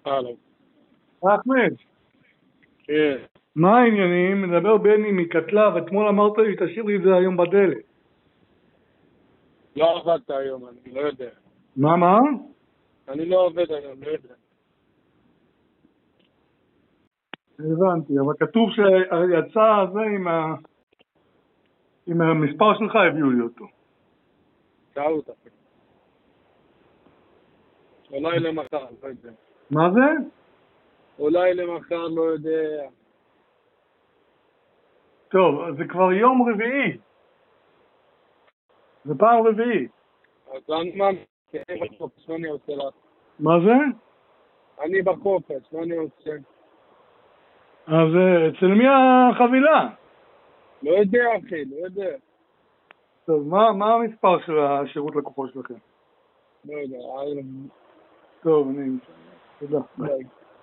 הלו. אחמד, כן. מה העניינים? מדבר בני מקטלב, אתמול אמרת לי תשאיר לי את זה היום בדלת. לא עבדת היום, אני לא יודע. מה? אני לא עובד היום, לא יודע. הבנתי, אבל כתוב שיצא זה עם המספר שלך הביאו לי אותו. טעות אפילו. אולי למחר, לא יודע. מה זה? אולי למחר, לא יודע. טוב, אז זה כבר יום רביעי. זה פעם רביעית. אז אני מה? אני בחופש, מה אני עושה לך? מה זה? אני בחופש, מה אני עושה? אז אצל מי החבילה? לא יודע, אחי, לא יודע. טוב, מה המספר של השירות לקוחות שלכם? לא יודע. טוב, תודה. ביי.